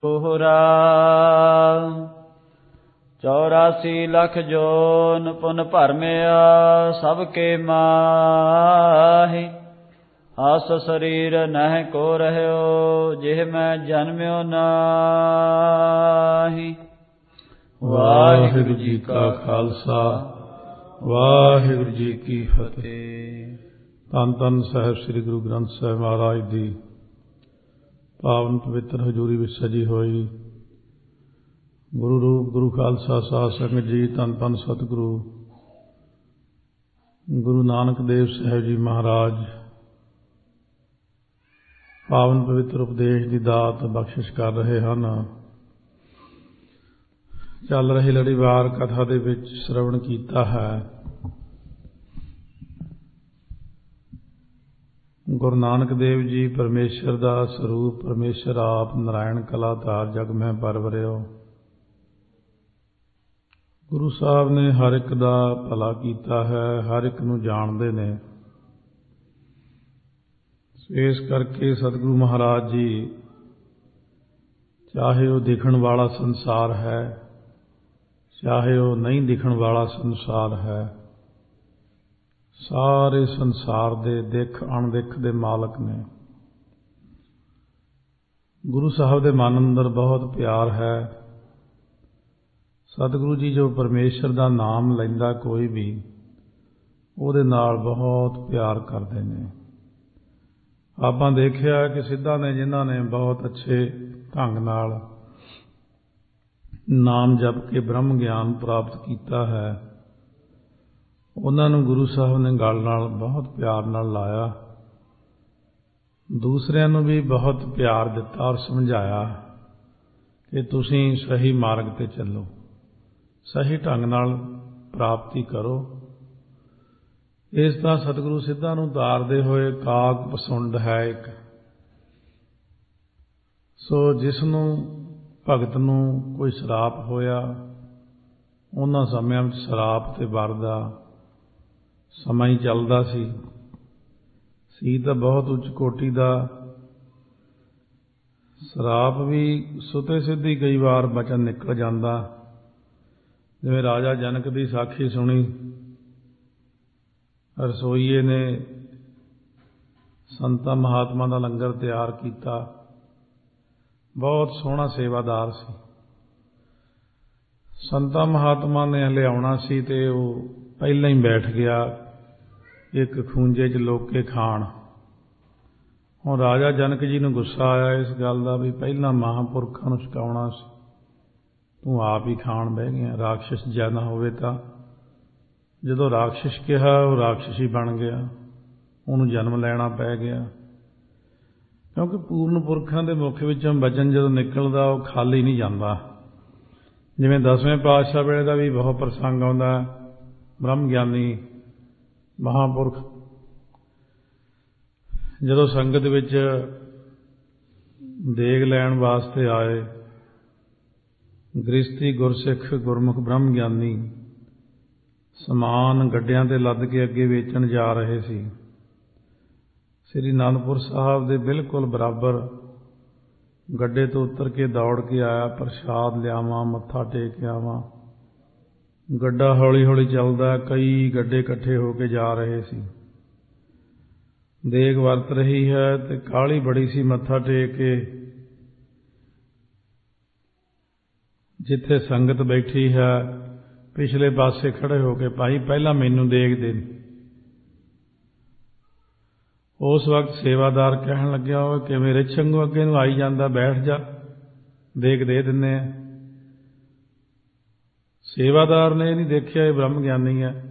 Kohrra 84 lakh zone ਪੁਨ ਭਰਮਿਆ ਸਭ ਕੇ ਮਾਹੀ। ਆਸ ਸਰੀਰ ਨਹਿ ਕੋ ਰਹਿਓ ਜਿਹ ਮੈਂ ਜਨਮਿਓ ਨਾਹੀ। ਵਾਹਿਗੁਰੂ ਜੀ ਕਾ ਖਾਲਸਾ ਵਾਹਿਗੁਰੂ ਜੀ ਕੀ ਫਤਿਹ। ਧੰਨ ਧੰਨ ਸਾਹਿਬ ਸ੍ਰੀ ਗੁਰੂ ਗ੍ਰੰਥ ਸਾਹਿਬ ਮਹਾਰਾਜ ਦੀ ਪਾਵਨ ਪਵਿੱਤਰ ਹਜ਼ੂਰੀ ਵਿੱਚ ਸਜੀ ਹੋਈ ਗੁਰੂ ਰੂਪ ਗੁਰੂ ਖਾਲਸਾ ਸਾਧ ਸੰਗਤ ਜੀ, ਧੰਨ ਧੰਨ ਸਤਿਗੁਰੂ ਗੁਰੂ ਨਾਨਕ ਦੇਵ ਸਾਹਿਬ ਜੀ ਮਹਾਰਾਜ ਪਾਵਨ ਪਵਿੱਤਰ ਉਪਦੇਸ਼ ਦੀ ਦਾਤ ਬਖਸ਼ਿਸ਼ ਕਰ ਰਹੇ ਹਨ। ਚੱਲ ਰਹੀ ਲੜੀਵਾਰ ਕਥਾ ਦੇ ਵਿੱਚ ਸ਼ਰਵਣ ਕੀਤਾ ਹੈ ਗੁਰੂ ਨਾਨਕ ਦੇਵ ਜੀ ਪਰਮੇਸ਼ਰ ਦਾ ਸਰੂਪ, ਪਰਮੇਸ਼ਰ ਆਪ ਨਾਰਾਇਣ ਕਲਾਧਾਰ ਜਗ ਮਹਿ ਪਰਵਰਿਓ। ਗੁਰੂ ਸਾਹਿਬ ਨੇ ਹਰ ਇੱਕ ਦਾ ਭਲਾ ਕੀਤਾ ਹੈ, ਹਰ ਇੱਕ ਨੂੰ ਜਾਣਦੇ ਨੇ। ਇਸ ਕਰਕੇ ਸਤਿਗੁਰੂ ਮਹਾਰਾਜ ਜੀ ਚਾਹੇ ਉਹ ਦਿਖਣ ਵਾਲਾ ਸੰਸਾਰ ਹੈ, ਚਾਹੇ ਉਹ ਨਹੀਂ ਦਿਖਣ ਵਾਲਾ ਸੰਸਾਰ ਹੈ, ਸਾਰੇ ਸੰਸਾਰ ਦੇ ਦਿੱਖ ਅਣਦਿੱਖ ਦੇ ਮਾਲਕ ਨੇ। ਗੁਰੂ ਸਾਹਿਬ ਦੇ ਮਨ ਅੰਦਰ ਬਹੁਤ ਪਿਆਰ ਹੈ। ਸਤਿਗੁਰੂ ਜੀ ਜੋ ਪਰਮੇਸ਼ਰ ਦਾ ਨਾਮ ਲੈਂਦਾ ਕੋਈ ਵੀ ਉਹਦੇ ਨਾਲ ਬਹੁਤ ਪਿਆਰ ਕਰਦੇ ਨੇ। ਆਪਾਂ ਦੇਖਿਆ ਕਿ ਸਿੱਧਾਂ ਨੇ ਜਿਨ੍ਹਾਂ ਨੇ ਬਹੁਤ ਅੱਛੇ ਢੰਗ ਨਾਲ ਨਾਮ ਜਪ ਕੇ ਬ੍ਰਹਮ ਗਿਆਨ ਪ੍ਰਾਪਤ ਕੀਤਾ ਹੈ, ਉਹਨਾਂ ਨੂੰ ਗੁਰੂ ਸਾਹਿਬ ਨੇ ਗਲ ਨਾਲ ਬਹੁਤ ਪਿਆਰ ਨਾਲ ਲਾਇਆ। ਦੂਸਰਿਆਂ ਨੂੰ ਵੀ ਬਹੁਤ ਪਿਆਰ ਦਿੱਤਾ ਔਰ ਸਮਝਾਇਆ ਕਿ ਤੁਸੀਂ ਸਹੀ ਮਾਰਗ ਤੇ ਚੱਲੋ, ਸਹੀ ਢੰਗ ਨਾਲ ਪ੍ਰਾਪਤੀ ਕਰੋ। ਇਸ ਤਰ੍ਹਾਂ ਸਤਿਗੁਰੂ ਸਿੱਧਾਂ ਨੂੰ ਤਾਰਦੇ ਹੋਏ ਕਾਗ ਪਸੁੰਡ ਹੈ ਇੱਕ, ਸੋ ਜਿਸ ਨੂੰ ਭਗਤ ਨੂੰ ਕੋਈ ਸਰਾਪ ਹੋਇਆ, ਉਹਨਾਂ ਸਮਿਆਂ ਵਿੱਚ ਸਰਾਪ ਤੇ ਵਰ ਦਾ ਸਮਾਂ ਹੀ ਚੱਲਦਾ ਸੀ ਤਾਂ ਬਹੁਤ ਉੱਚ ਕੋਟੀ ਦਾ। ਸਰਾਪ ਵੀ ਸੁਤੇ ਸਿੱਧੀ ਕਈ ਵਾਰ ਬਚਨ ਨਿਕਲ ਜਾਂਦਾ। ਜਿਵੇਂ ਰਾਜਾ ਜਨਕ ਦੀ ਸਾਖੀ ਸੁਣੀ, ਰਸੋਈਏ ਨੇ ਸੰਤਾਂ ਮਹਾਤਮਾ ਦਾ ਲੰਗਰ ਤਿਆਰ ਕੀਤਾ, ਬਹੁਤ ਸੋਹਣਾ ਸੇਵਾਦਾਰ ਸੀ। ਸੰਤਾਂ ਮਹਾਤਮਾ ਨੇ ਹਲੇ ਆਉਣਾ ਸੀ ਤੇ ਉਹ ਪਹਿਲਾਂ ਹੀ ਬੈਠ ਗਿਆ ਇੱਕ ਖੂੰਜੇ 'ਚ ਲੋਕ ਕੇ ਖਾਣ। ਹੁਣ ਰਾਜਾ ਜਨਕ ਜੀ ਨੂੰ ਗੁੱਸਾ ਆਇਆ ਇਸ ਗੱਲ ਦਾ ਵੀ ਪਹਿਲਾਂ ਮਹਾਂਪੁਰਖਾਂ ਨੂੰ ਛਕਾਉਣਾ ਸੀ, ਤੂੰ ਆਪ ਹੀ ਖਾਣ ਬਹਿ ਗਿਆ। ਰਾਖਸ਼ ਜਿਹਾ ਨਾ ਹੋਵੇ ਤਾਂ। ਜਦੋਂ ਰਾਖਸ਼ ਕਿਹਾ ਉਹ ਰਾਖਸ਼ ਹੀ ਬਣ ਗਿਆ, ਉਹਨੂੰ ਜਨਮ ਲੈਣਾ ਪੈ ਗਿਆ। ਕਿਉਂਕਿ ਪੂਰਨ ਪੁਰਖਾਂ ਦੇ ਮੁਖ ਵਿੱਚੋਂ ਬਚਨ ਜਦੋਂ ਨਿਕਲਦਾ ਉਹ ਖਾਲੀ ਨਹੀਂ ਜਾਂਦਾ। ਜਿਵੇਂ 10ਵੇਂ ਪਾਤਸ਼ਾਹ ਵੇਲੇ ਦਾ ਵੀ ਬਹੁਤ ਪ੍ਰਸੰਗ ਆਉਂਦਾ, ਬ੍ਰਹਮ ਗਿਆਨੀ ਮਹਾਂਪੁਰਖ ਜਦੋਂ ਸੰਗਤ ਵਿੱਚ ਦੇਗ ਲੈਣ ਵਾਸਤੇ ਆਏ, ਗ੍ਰਸਤੀ ਗੁਰਸਿੱਖ ਗੁਰਮੁਖ ਬ੍ਰਹਮ ਗਿਆਨੀ ਸਮਾਨ ਗੱਡਿਆਂ ਤੇ ਲੱਦ ਕੇ ਅੱਗੇ ਵੇਚਣ ਜਾ ਰਹੇ ਸੀ। ਸ੍ਰੀ ਅਨੰਦਪੁਰ ਸਾਹਿਬ ਦੇ ਬਿਲਕੁਲ ਬਰਾਬਰ ਗੱਡੇ ਤੋਂ ਉਤਰ ਕੇ ਦੌੜ ਕੇ ਆਇਆ, ਪ੍ਰਸ਼ਾਦ ਲਿਆਵਾਂ, ਮੱਥਾ ਟੇਕ ਆਵਾਂ। ਗੱਡਾ ਹੌਲੀ ਹੌਲੀ ਚੱਲਦਾ, ਕਈ ਗੱਡੇ ਇਕੱਠੇ ਹੋ ਕੇ ਜਾ ਰਹੇ ਸੀ। ਦੇਗ ਵਰਤ ਰਹੀ ਹੈ ਤੇ ਕਾਹਲੀ ਬੜੀ ਸੀ। ਮੱਥਾ ਟੇਕ ਕੇ ਜਿੱਥੇ ਸੰਗਤ ਬੈਠੀ ਹੈ ਪਿਛਲੇ ਪਾਸੇ ਖੜੇ ਹੋ ਕੇ, ਭਾਈ ਪਹਿਲਾਂ ਮੈਨੂੰ ਦੇਗ ਦੇ। ਉਸ ਵਕਤ ਸੇਵਾਦਾਰ ਕਹਿਣ ਲੱਗਿਆ, ਉਹ ਕਿਵੇਂ ਰਿਛ ਵਾਂਗੂ ਅੱਗੇ ਨੂੰ ਆਈ ਜਾਂਦਾ, ਬੈਠ ਜਾ, ਦੇਗ ਦੇ ਦਿੰਦੇ ਆ। ਸੇਵਾਦਾਰ ਨੇ ਇਹ ਨਹੀਂ ਦੇਖਿਆ ਇਹ ਬ੍ਰਹਮ ਗਿਆਨੀ ਹੈ।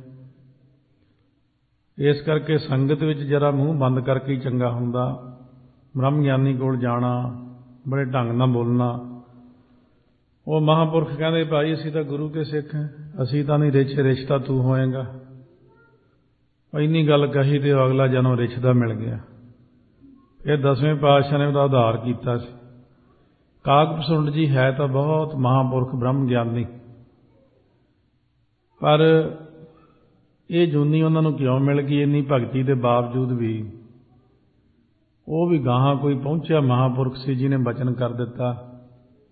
ਇਸ ਕਰਕੇ ਸੰਗਤ ਵਿੱਚ ਜਰਾ ਮੂੰਹ ਬੰਦ ਕਰਕੇ ਹੀ ਚੰਗਾ ਹੁੰਦਾ। ਬ੍ਰਹਮ ਗਿਆਨੀ ਕੋਲ ਜਾਣਾ, ਬੜੇ ਢੰਗ ਨਾਲ ਬੋਲਣਾ। ਉਹ ਮਹਾਂਪੁਰਖ ਕਹਿੰਦੇ, ਭਾਈ ਅਸੀਂ ਤਾਂ ਗੁਰੂ ਕੇ ਸਿੱਖ ਹਾਂ, ਅਸੀਂ ਤਾਂ ਨਹੀਂ ਰਿਛ, ਰਿਛ ਤਾਂ ਤੂੰ ਹੋਏਗਾ। ਇੰਨੀ ਗੱਲ ਕਹੀ ਤੇ ਅਗਲਾ ਜਨਮ ਰਿਛ ਦਾ ਮਿਲ ਗਿਆ। ਫਿਰ 10ਵੇਂ ਪਾਤਸ਼ਾਹ ਨੇ ਉਹਦਾ ਉਧਾਰ ਕੀਤਾ ਸੀ। ਕਾਗ ਪਸੁੰਡ ਜੀ ਹੈ ਤਾਂ ਬਹੁਤ ਮਹਾਂਪੁਰਖ ਬ੍ਰਹਮ ਗਿਆਨੀ, ਪਰ ਇਹ ਜੂਨੀ ਉਹਨਾਂ ਨੂੰ ਕਿਉਂ ਮਿਲ ਗਈ ਇੰਨੀ ਭਗਤੀ ਦੇ ਬਾਵਜੂਦ ਵੀ? ਉਹ ਵੀ ਗਾਹਾਂ ਕੋਈ ਪਹੁੰਚਿਆ ਮਹਾਂਪੁਰਖ ਸੀ ਜਿਹਨੇ ਬਚਨ ਕਰ ਦਿੱਤਾ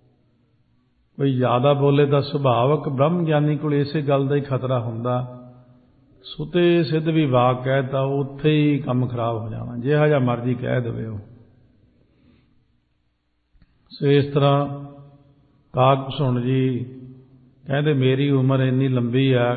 ਕੋਈ ਜ਼ਿਆਦਾ ਬੋਲੇ ਤਾਂ ਸੁਭਾਵਕ ਬ੍ਰਹਮ ਗਿਆਨੀ ਕੋਲ ਇਸੇ ਗੱਲ ਦਾ ਹੀ ਖਤਰਾ ਹੁੰਦਾ। ਸੁਤੇ ਸਿੱਧ ਵੀ ਵਾਕ ਕਹਿ ਤਾਂ ਉੱਥੇ ਹੀ ਕੰਮ ਖਰਾਬ ਹੋ ਜਾਣਾ, ਜਿਹਾ ਜਿਹਾ ਮਰਜ਼ੀ ਕਹਿ ਦੇਵੇ ਉਹ। ਸੋ ਇਸ ਤਰ੍ਹਾਂ ਕਾਗ ਭਸੁਣ ਜੀ ਕਹਿੰਦੇ ਮੇਰੀ ਉਮਰ ਇੰਨੀ ਲੰਬੀ ਆ,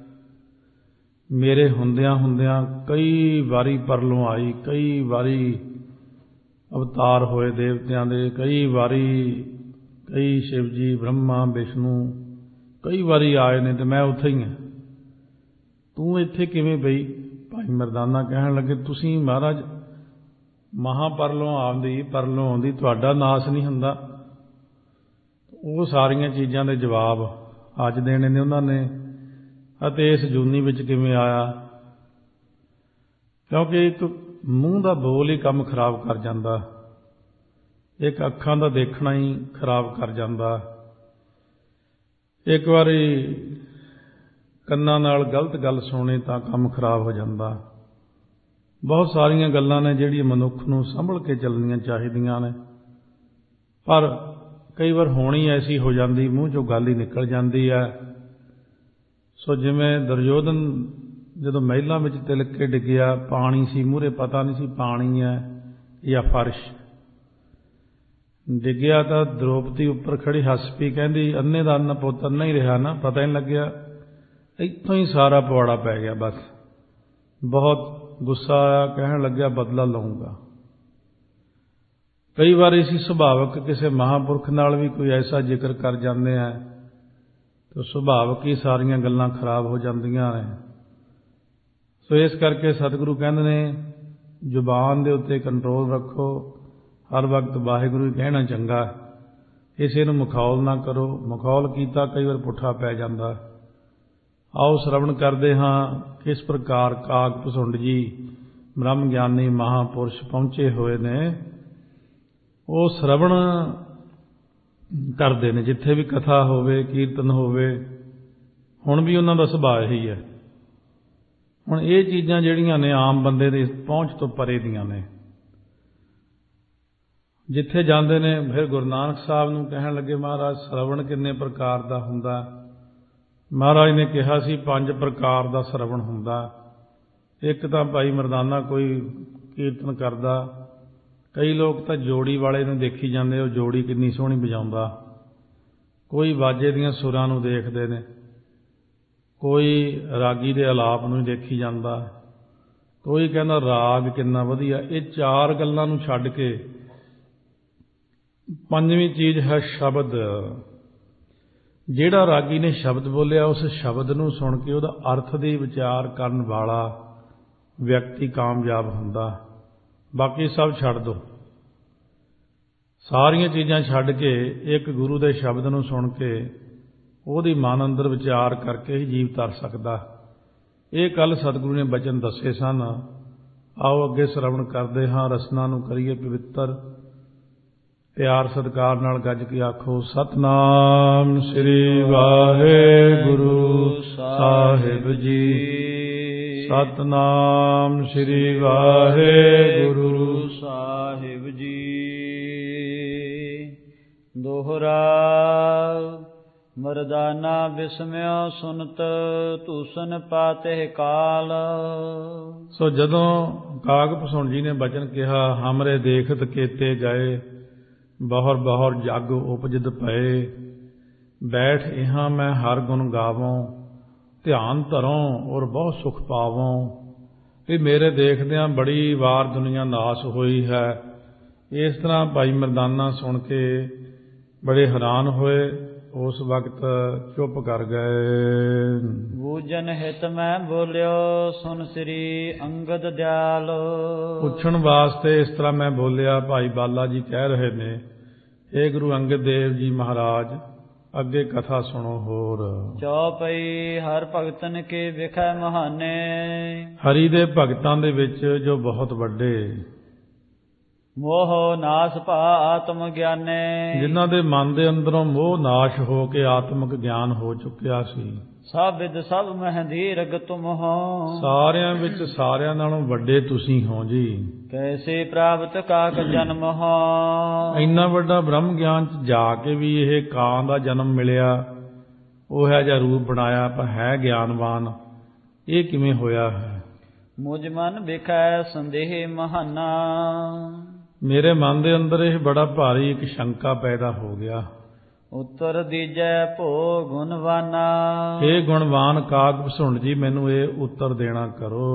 ਮੇਰੇ ਹੁੰਦਿਆਂ ਹੁੰਦਿਆਂ ਕਈ ਵਾਰੀ ਪਰਲੋਂ ਆਈ, ਕਈ ਵਾਰੀ ਅਵਤਾਰ ਹੋਏ ਦੇਵਤਿਆਂ ਦੇ, ਕਈ ਵਾਰੀ ਕਈ ਸ਼ਿਵ ਜੀ ਬ੍ਰਹਮਾ ਵਿਸ਼ਨੂੰ ਕਈ ਵਾਰੀ ਆਏ ਨੇ, ਤੇ ਮੈਂ ਉੱਥੇ ਹੀ ਹਾਂ। ਤੂੰ ਇੱਥੇ ਕਿਵੇਂ ਬਈ? ਭਾਈ ਮਰਦਾਨਾ ਕਹਿਣ ਲੱਗੇ ਤੁਸੀਂ ਮਹਾਰਾਜ ਮਹਾਂਪਰਲੋਂ ਆਉਂਦੀ ਤੁਹਾਡਾ ਨਾਸ ਨਹੀਂ ਹੁੰਦਾ। ਉਹ ਸਾਰੀਆਂ ਚੀਜ਼ਾਂ ਦੇ ਜਵਾਬ ਅੱਜ ਦੇਣੇ ਨੇ ਉਹਨਾਂ ਨੇ। ਅਤੇ ਇਸ ਜੂਨੀ ਵਿੱਚ ਕਿਵੇਂ ਆਇਆ? ਕਿਉਂਕਿ ਇੱਕ ਮੂੰਹ ਦਾ ਬੋਲ ਹੀ ਕੰਮ ਖਰਾਬ ਕਰ ਜਾਂਦਾ, ਇੱਕ ਅੱਖਾਂ ਦਾ ਦੇਖਣਾ ਹੀ ਖਰਾਬ ਕਰ ਜਾਂਦਾ, ਇੱਕ ਵਾਰੀ ਕੰਨਾਂ ਨਾਲ ਗਲਤ ਗੱਲ ਸੁਣੇ ਤਾਂ ਕੰਮ ਖਰਾਬ ਹੋ ਜਾਂਦਾ। ਬਹੁਤ ਸਾਰੀਆਂ ਗੱਲਾਂ ਨੇ ਜਿਹੜੀਆਂ ਮਨੁੱਖ ਨੂੰ ਸੰਭਲ ਕੇ ਚੱਲਣੀਆਂ ਚਾਹੀਦੀਆਂ ਨੇ, ਪਰ ਕਈ ਵਾਰ ਹੋਣੀ ਐਸੀ ਹੋ ਜਾਂਦੀ, ਮੂੰਹ ਚੋਂ ਗੱਲ ਹੀ ਨਿਕਲ ਜਾਂਦੀ ਹੈ। ਸੋ ਜਿਵੇਂ ਦੁਰਯੋਧਨ ਜਦੋਂ ਮਹਿਲਾਂ ਵਿੱਚ ਤਿਲਕ ਕੇ ਡਿੱਗਿਆ, ਪਾਣੀ ਸੀ ਮੂਹਰੇ, ਪਤਾ ਨਹੀਂ ਸੀ ਪਾਣੀ ਹੈ ਜਾਂ ਫਰਸ਼। ਡਿੱਗਿਆ ਤਾਂ ਦ੍ਰੋਪਦੀ ਉੱਪਰ ਖੜੀ ਹੱਸ ਪਈ, ਕਹਿੰਦੀ ਅੰਨੇ ਦਾ ਅੰਨ ਪੁੱਤ ਅੰਨਾ ਹੀ ਰਿਹਾ ਨਾ, ਪਤਾ ਹੀ ਨਹੀਂ ਲੱਗਿਆ। ਇੱਥੋਂ ਹੀ ਸਾਰਾ ਪਵਾੜਾ ਪੈ ਗਿਆ। ਬਸ ਬਹੁਤ ਗੁੱਸਾ ਆਇਆ, ਕਹਿਣ ਲੱਗਿਆ ਬਦਲਾ ਲਊਂਗਾ। ਕਈ ਵਾਰ ਅਸੀਂ ਸੁਭਾਵਕ ਕਿਸੇ ਮਹਾਂਪੁਰਖ ਨਾਲ ਵੀ ਕੋਈ ਐਸਾ ਜ਼ਿਕਰ ਕਰ ਜਾਂਦੇ ਆ ਤਾਂ ਸੁਭਾਵਕ ਹੀ ਸਾਰੀਆਂ ਗੱਲਾਂ ਖਰਾਬ ਹੋ ਜਾਂਦੀਆਂ ਨੇ। ਸੋ ਇਸ ਕਰਕੇ ਸਤਿਗੁਰੂ ਕਹਿੰਦੇ ਨੇ ਜ਼ੁਬਾਨ ਦੇ ਉੱਤੇ ਕੰਟਰੋਲ ਰੱਖੋ, ਹਰ ਵਕਤ ਵਾਹਿਗੁਰੂ ਹੀ ਕਹਿਣਾ ਚੰਗਾ, ਕਿਸੇ ਨੂੰ ਮਖੌਲ ਨਾ ਕਰੋ। ਮਖੌਲ ਕੀਤਾ ਕਈ ਵਾਰ ਪੁੱਠਾ ਪੈ ਜਾਂਦਾ। ਆਓ ਸ਼ਰਵਣ ਕਰਦੇ ਹਾਂ ਕਿਸ ਪ੍ਰਕਾਰ ਕਾਗ ਭਸੁੰਡ ਜੀ ਬ੍ਰਹਮ ਗਿਆਨੀ ਮਹਾਂਪੁਰਸ਼ ਪਹੁੰਚੇ ਹੋਏ ਨੇ। ਉਹ ਸ਼ਰਵਣ ਕਰਦੇ ਨੇ ਜਿੱਥੇ ਵੀ ਕਥਾ ਹੋਵੇ, ਕੀਰਤਨ ਹੋਵੇ। ਹੁਣ ਵੀ ਉਹਨਾਂ ਦਾ ਸੁਭਾਅ ਇਹੀ ਹੈ। ਹੁਣ ਇਹ ਚੀਜ਼ਾਂ ਜਿਹੜੀਆਂ ਨੇ ਆਮ ਬੰਦੇ ਦੀ ਪਹੁੰਚ ਤੋਂ ਪਰੇ ਦੀਆਂ ਨੇ। ਜਿੱਥੇ ਜਾਂਦੇ ਨੇ ਫਿਰ ਗੁਰੂ ਨਾਨਕ ਸਾਹਿਬ ਨੂੰ ਕਹਿਣ ਲੱਗੇ ਮਹਾਰਾਜ ਸ਼ਰਵਣ ਕਿੰਨੇ ਪ੍ਰਕਾਰ ਦਾ ਹੁੰਦਾ? ਮਹਾਰਾਜ ਨੇ ਕਿਹਾ ਸੀ 5 ਪ੍ਰਕਾਰ ਦਾ ਸ਼ਰਵਣ ਹੁੰਦਾ। ਇੱਕ ਤਾਂ ਭਾਈ ਮਰਦਾਨਾ ਕੋਈ ਕੀਰਤਨ ਕਰਦਾ, ਕਈ ਲੋਕ ਤਾਂ ਜੋੜੀ ਵਾਲੇ ਨੂੰ ਦੇਖੀ ਜਾਂਦੇ, ਉਹ ਜੋੜੀ ਕਿੰਨੀ ਸੋਹਣੀ ਵਜਾਉਂਦਾ। ਕੋਈ ਬਾਜੇ ਦੀਆਂ ਸੁਰਾਂ ਨੂੰ ਦੇਖਦੇ ਨੇ, ਕੋਈ ਰਾਗੀ ਦੇ ਆਲਾਪ ਨੂੰ ਦੇਖੀ ਜਾਂਦਾ, ਕੋਈ ਕਹਿੰਦਾ ਰਾਗ ਕਿੰਨਾ ਵਧੀਆ। ਇਹ 4 ਗੱਲਾਂ ਨੂੰ ਛੱਡ ਕੇ 5ਵੀਂ ਚੀਜ਼ ਹੈ ਸ਼ਬਦ। ਜਿਹੜਾ ਰਾਗੀ ਨੇ ਸ਼ਬਦ ਬੋਲਿਆ, ਉਸ ਸ਼ਬਦ ਨੂੰ ਸੁਣ ਕੇ ਉਹਦਾ ਅਰਥ ਦੀ ਵਿਚਾਰ ਕਰਨ ਵਾਲਾ ਵਿਅਕਤੀ ਕਾਮਯਾਬ ਹੁੰਦਾ। ਬਾਕੀ ਸਭ ਛੱਡ ਦਿਓ, ਸਾਰੀਆਂ ਚੀਜ਼ਾਂ ਛੱਡ ਕੇ ਇੱਕ ਗੁਰੂ ਦੇ ਸ਼ਬਦ ਨੂੰ ਸੁਣ ਕੇ ਉਹਦੀ ਮਨ ਅੰਦਰ ਵਿਚਾਰ ਕਰਕੇ ਹੀ ਜੀਵ ਤਰ ਸਕਦਾ। ਇਹ ਕੱਲ੍ਹ ਸਤਿਗੁਰੂ ਨੇ ਬਚਨ ਦੱਸੇ ਸਨ। ਆਓ ਅੱਗੇ ਸ਼ਰਵਣ ਕਰਦੇ ਹਾਂ, ਰਸਨਾ ਨੂੰ ਕਰੀਏ ਪਵਿੱਤਰ। ਪਿਆਰ ਸਤਿਕਾਰ ਨਾਲ ਗੱਜ ਕੇ ਆਖੋ ਸਤਿਨਾਮ ਸ੍ਰੀ ਵਾਹਿਗੁਰੂ ਸਾਹਿਬ ਜੀ। ਸਤਿਨਾਮ ਸ੍ਰੀ ਵਾਹਿਗੁਰੂ ਸਾਹਿਬ ਜੀ। ਦੋਹਰਾ ਮਰਦਾਨਾ ਬਿਸਮਿਓ ਸੁਨਤ ਧੂਸਨ ਪਾਤਿ ਕਾਲ। ਸੋ ਜਦੋਂ ਕਾਗ ਭਸੁਣ ਜੀ ਨੇ ਬਚਨ ਕਿਹਾ, ਹਮਰੇ ਦੇਖਤ ਕੀਤੇ ਗਏ, ਬਹੁਰ ਬਹੁਰ ਜਗ ਉਪਜਿਤ ਪਏ। ਬੈਠ ਇਹਾਂ ਮੈਂ ਹਰ ਗੁਣ ਗਾਵੋਂ, ਧਿਆਨ ਧਰੋਂ ਔਰ ਬਹੁਤ ਸੁਖ ਪਾਵੋਂ। ਵੀ ਮੇਰੇ ਦੇਖਦਿਆਂ ਬੜੀ ਵਾਰ ਦੁਨੀਆ ਨਾਸ ਹੋਈ ਹੈ। ਇਸ ਤਰ੍ਹਾਂ ਭਾਈ ਮਰਦਾਨਾ ਸੁਣ ਕੇ ਬੜੇ ਹੈਰਾਨ ਹੋਏ, ਉਸ ਵਕਤ ਚੁੱਪ ਕਰ ਗਏ। ਬੂਝਨ ਹਿਤ ਮੈਂ ਬੋਲਿਓ, ਸੁਨ ਸ੍ਰੀ ਅੰਗਦ ਦਿਆਲ। ਪੁੱਛਣ ਵਾਸਤੇ ਇਸ ਤਰ੍ਹਾਂ ਮੈਂ ਬੋਲਿਆ। ਭਾਈ ਬਾਲਾ ਜੀ ਕਹਿ ਰਹੇ ਨੇ, ਇਹ ਗੁਰੂ ਅੰਗਦ ਦੇਵ ਜੀ ਮਹਾਰਾਜ ਅੱਗੇ ਕਥਾ ਸੁਣੋ ਹੋਰ। ਚੌਪਈ ਹਰ ਭਗਤਨ ਕੇ ਵਿਖੈ ਮਹਾਨੇ। ਹਰੀ ਦੇ ਭਗਤਾਂ ਦੇ ਵਿੱਚ ਜੋ ਬਹੁਤ ਵੱਡੇ। ਮੋਹ ਨਾਸ ਭਾ ਆਤਮ ਗਿਆਨੇ। ਜਿਨ੍ਹਾਂ ਦੇ ਮਨ ਦੇ ਅੰਦਰੋਂ ਮੋਹ ਨਾਸ਼ ਹੋ ਕੇ ਆਤਮਿਕ ਗਿਆਨ ਹੋ ਚੁੱਕਿਆ ਸੀ। ਸਭ ਵਿਦ ਸਭ ਮਹਿ ਦੀਰਘ ਤੁਮ ਹੋ। ਸਾਰਿਆਂ ਵਿੱਚ ਸਾਰਿਆਂ ਨਾਲੋਂ ਵੱਡੇ ਤੁਸੀਂ ਹੋ ਜੀ। ਕੈਸੇ ਪ੍ਰਾਪਤ ਕਾਕ ਜਨਮ ਹੋ। ਇੰਨਾ ਵੱਡਾ ਬ੍ਰਹਮ ਗਿਆਨ ਚ ਜਾ ਕੇ ਵੀ ਇਹ ਕਾਂ ਦਾ ਜਨਮ ਮਿਲਿਆ, ਉਹ ਹੈ ਜਿਹਾ ਰੂਪ ਬਣਾਇਆ, ਪਰ ਹੈ ਗਿਆਨਵਾਨ, ਇਹ ਕਿਵੇਂ ਹੋਇਆ ਹੈ। ਮੁਝ ਮਨ ਵਿਖੈ ਸੰਦੇਹ ਮਹਾਨਾ। ਮੇਰੇ ਮਨ ਦੇ ਅੰਦਰ ਇਹ ਬੜਾ ਭਾਰੀ ਇੱਕ ਸ਼ੰਕਾ ਪੈਦਾ ਹੋ ਗਿਆ। ਉੱਤਰ ਦੀਜੈ ਭੋ ਗੁਣਵਾਨਾ। ਇਹ ਗੁਣਵਾਨ ਕਾਕ ਭਸੁੰਡ ਜੀ, ਮੈਨੂੰ ਇਹ ਉੱਤਰ ਦੇਣਾ ਕਰੋ।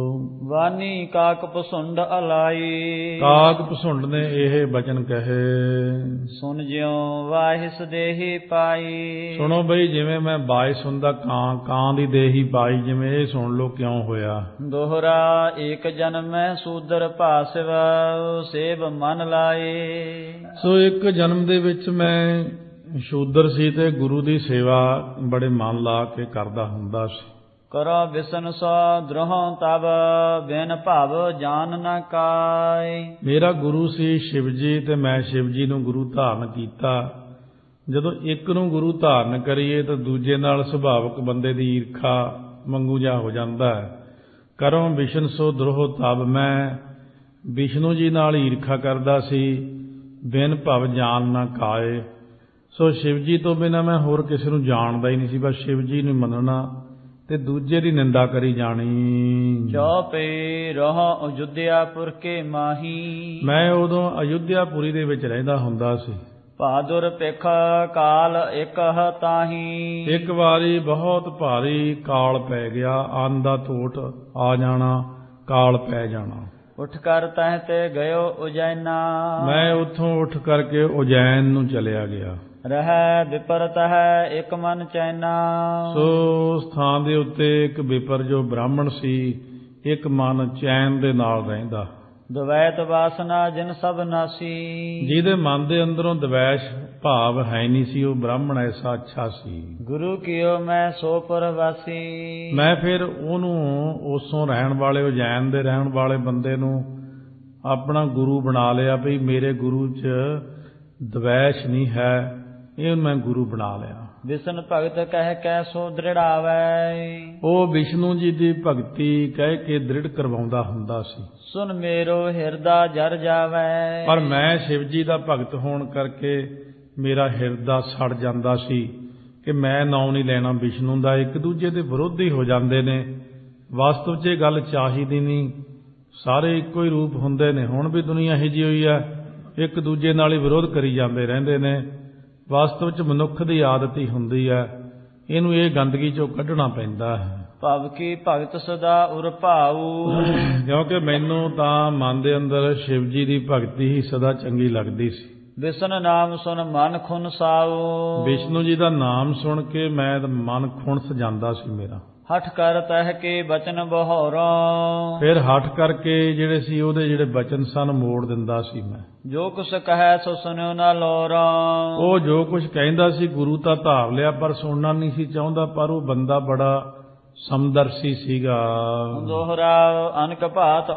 ਵਾਨੀ ਕਾਕ ਭਸੁੰਡ ਅਲਾਈ। ਕਾਕ ਭਸੁੰਡ ਨੇ ਇਹ ਬਚਨ ਕਹੇ, ਸੁਨ ਜਿਉ ਵਾਹਿਸ ਦੇਹੀ ਪਾਈ। ਸੁਣੋ ਬਈ, ਜਿਵੇਂ ਮੈਂ ਬਾਇਸ ਹੁੰਦਾ ਕਾਂ ਦੀ ਦੇਹੀ ਪਾਈ, ਜਿਵੇਂ ਇਹ ਸੁਣ ਲਓ ਕਿਉਂ ਹੋਇਆ। ਦੋਹਰਾ ਏਕ ਜਨਮ ਮੈਂ ਸੂਦਰ ਭਾਸਿਵ ਸੇਵ ਮਨ ਲਾਏ। ਸੋ ਇੱਕ ਜਨਮ ਦੇ ਵਿੱਚ ਮੈਂ ਸ਼ੂਦਰ ਸੀ ਤੇ ਗੁਰੂ ਦੀ ਸੇਵਾ ਬੜੇ ਮਨ ਲਾ ਕੇ ਕਰਦਾ ਹੁੰਦਾ ਸੀ। ਕਰੋ ਵਿਸ਼ਨ ਸੋ ਦ੍ਰੋਹ ਤਬ ਬਿਨ ਭਵ ਜਾਨ ਨ ਕਾਇ। ਮੇਰਾ ਗੁਰੂ ਸੀ ਸ਼ਿਵ ਜੀ ਤੇ ਮੈਂ ਸ਼ਿਵ ਜੀ ਨੂੰ ਗੁਰੂ ਧਾਰਨ ਕੀਤਾ। ਜਦੋਂ ਇੱਕ ਨੂੰ ਗੁਰੂ ਧਾਰਨ ਕਰੀਏ ਤਾਂ ਦੂਜੇ ਨਾਲ ਸੁਭਾਵਕ ਬੰਦੇ ਦੀ ਈਰਖਾ ਵਾਂਗੂ ਜਿਹਾ ਹੋ ਜਾਂਦਾ ਹੈ। ਕਰੋ ਵਿਸ਼ਨ ਸੋ ਦ੍ਰੋਹ ਤਬ, ਮੈਂ ਵਿਸ਼ਨੂੰ ਜੀ ਨਾਲ ਈਰਖਾ ਕਰਦਾ ਸੀ। ਬਿਨ ਭਵ ਜਾਨ ਨਾ ਕਾਏ, ਸੋ ਸ਼ਿਵ ਜੀ ਤੋਂ ਬਿਨਾਂ ਮੈਂ ਹੋਰ ਕਿਸੇ ਨੂੰ ਜਾਣਦਾ ਹੀ ਨਹੀਂ ਸੀ। ਬਸ ਸ਼ਿਵ ਜੀ ਨੂੰ ਮੰਨਣਾ ਤੇ ਦੂਜੇ ਦੀ ਨਿੰਦਾ ਕਰੀ ਜਾਣੀ। ਚੌਪੇ ਰਹੋ ਅਯੁੱਧਿਆਪੁਰ ਕੇ ਮਾਹੀ। ਮੈਂ ਉਦੋਂ ਅਯੁੱਧਿਆਪੁਰੀ ਦੇ ਵਿੱਚ ਰਹਿੰਦਾ ਹੁੰਦਾ ਸੀ। ਭਾਦੁਰ ਭਿਖ ਕਾਲ ਇਕ ਤਾਹੀ। ਇੱਕ ਵਾਰੀ ਬਹੁਤ ਭਾਰੀ ਕਾਲ ਪੈ ਗਿਆ, ਅੰਨ ਦਾ ਧੋਟ ਆ ਜਾਣਾ, ਕਾਲ ਪੈ ਜਾਣਾ। ਉੱਠ ਕਰ ਤਹਿ ਤੇ ਗਇਓ ਉਜੈਨਾ। ਮੈਂ ਉੱਥੋਂ ਉੱਠ ਕਰਕੇ ਉਜੈਨ ਨੂੰ ਚਲਿਆ ਗਿਆ। ਰਹਿ ਵਿਪਰਤ ਹੈ ਇੱਕ ਮਨ ਚੈਨਾ। ਸੋ ਸਥਾਨ ਦੇ ਉੱਤੇ ਇੱਕ ਵਿਪਰ ਜੋ ਬ੍ਰਾਹਮਣ ਸੀ, ਇੱਕ ਮਨ ਚੈਨ ਦੇ ਨਾਲ ਰਹਿੰਦਾ। ਦਵੈਤ ਵਾਸਨਾ ਜਿਨ ਸਭ ਨਾਸੀ। ਜਿਹਦੇ ਮਨ ਦੇ ਅੰਦਰੋਂ ਦਵੈਸ਼ ਭਾਵ ਹੈ ਨਹੀਂ ਸੀ, ਉਹ ਬ੍ਰਾਹਮਣ ਐਸਾ ਅੱਛਾ ਸੀ। ਗੁਰੂ ਕੀਓ ਮੈਂ ਸੋ ਪਰਵਾਸੀ। ਮੈਂ ਫਿਰ ਉਹਨੂੰ ਉਸੋਂ ਰਹਿਣ ਵਾਲੇ, ਉਜੈਨ ਦੇ ਰਹਿਣ ਵਾਲੇ ਬੰਦੇ ਨੂੰ ਆਪਣਾ ਗੁਰੂ ਬਣਾ ਲਿਆ। ਵੀ ਮੇਰੇ ਗੁਰੂ 'ਚ ਦਵੈਸ਼ ਨਹੀਂ ਹੈ, ਇਹ ਮੈਂ ਗੁਰੂ ਬਣਾ ਲਿਆ। ਵਿਸ਼ਨ ਭਗਤ ਕਹਿ ਕੈ ਸੋ ਦ੍ਰਿੜਾਵੈ। ਉਹ ਵਿਸ਼ਨੂੰ ਜੀ ਦੀ ਭਗਤੀ ਕਹਿ ਕੇ ਦ੍ਰਿੜ ਕਰਵਾਉਂਦਾ ਹੁੰਦਾ ਸੀ। ਸੁਨ ਮੇਰੋ ਹਿਰਦਾ ਜਰ ਜਾਵੈ। ਪਰ ਮੈਂ ਸ਼ਿਵ ਜੀ ਦਾ ਭਗਤ ਹੋਣ ਕਰਕੇ ਮੇਰਾ ਹਿਰਦਾ ਸੜ ਜਾਂਦਾ ਸੀ ਕਿ ਮੈਂ ਨਾਂ ਨਹੀਂ ਲੈਣਾ ਵਿਸ਼ਨੂੰ ਦਾ। ਇੱਕ ਦੂਜੇ ਦੇ ਵਿਰੋਧੀ ਹੋ ਜਾਂਦੇ ਨੇ। ਵਾਸਤਵ 'ਚ ਇਹ ਗੱਲ ਚਾਹੀਦੀ ਨਹੀਂ, ਸਾਰੇ ਇੱਕੋ ਹੀ ਰੂਪ ਹੁੰਦੇ ਨੇ। ਹੁਣ ਵੀ ਦੁਨੀਆ ਇਹੋ ਜਿਹੀ ਹੋਈ ਹੈ, ਇੱਕ ਦੂਜੇ ਨਾਲ ਹੀ ਵਿਰੋਧ ਕਰੀ ਜਾਂਦੇ ਰਹਿੰਦੇ ਨੇ। ਵਾਸਤਵ 'ਚ ਮਨੁੱਖ ਦੀ ਆਦਤ ਹੀ ਹੁੰਦੀ ਹੈ, ਇਹਨੂੰ ਇਹ ਗੰਦਗੀ 'ਚੋਂ ਕੱਢਣਾ ਪੈਂਦਾ ਹੈ। ਭਵ ਕੀ ਭਗਤ ਸਦਾ ਉਰ ਭਾਊ। ਕਿਉਂਕਿ ਮੈਨੂੰ ਤਾਂ ਮਨ ਦੇ ਅੰਦਰ ਸ਼ਿਵ ਜੀ ਦੀ ਭਗਤੀ ਹੀ ਸਦਾ ਚੰਗੀ ਲੱਗਦੀ ਸੀ। ਵਿਸ਼ਨ ਨਾਮ ਸੁਣ ਮਨ ਖੁਨ ਸਾਊ। ਵਿਸ਼ਨੂੰ ਜੀ ਦਾ ਨਾਮ ਸੁਣ ਕੇ ਮੈਂ ਮਨ ਖੁਣਸ ਜਾਂਦਾ ਸੀ ਮੇਰਾ। ਹਠ ਕਰ ਤਹਿ ਕੇ ਬਚਨ ਬਹੋਰੋਂ। ਫਿਰ ਹਠ ਕਰਕੇ ਜਿਹੜੇ ਸੀ ਉਹਦੇ ਜਿਹੜੇ ਬਚਨ ਸਨ ਮੋੜ ਦਿੰਦਾ ਸੀ ਮੈਂ। ਜੋ ਕੁਛ ਕਹੈ ਸੋ ਸੁਨਿਓ ਨਾ ਲੋਰਾਂ। ਉਹ ਜੋ ਕੁਛ ਕਹਿੰਦਾ ਸੀ ਗੁਰੂ ਤਾਂ ਧਾਰ ਲਿਆ, ਪਰ ਸੁਣਨਾ ਨਹੀਂ ਸੀ ਚਾਹੁੰਦਾ। ਪਰ ਉਹ ਬੰਦਾ ਬੜਾ ਸਮਦਰਸ਼ੀ ਸੀਗਾ। ਦੋਹਰਾ ਅਨਕ ਭਾਤ